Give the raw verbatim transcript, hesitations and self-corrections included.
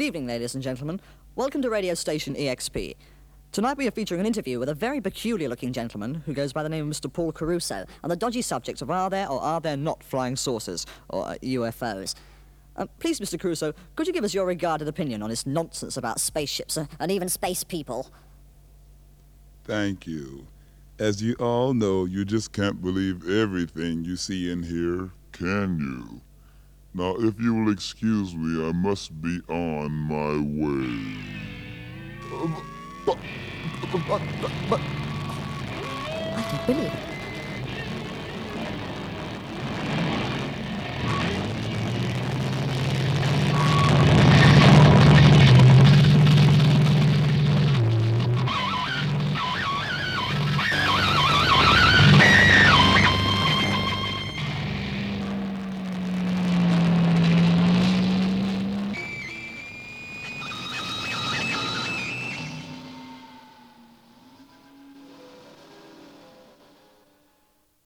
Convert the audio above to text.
Good evening, ladies and gentlemen. Welcome to radio station E X P. Tonight we are featuring an interview with a very peculiar-looking gentleman who goes by the name of Mister Paul Caruso on the dodgy subject of are there or are there not flying saucers, or uh, U F Os. Uh, please, Mister Caruso, could you give us your regarded opinion on this nonsense about spaceships uh, and even space people? Thank you. As you all know, you just can't believe everything you see and hear, can you? Now, if you will excuse me, I must be on my way. I can't believe it.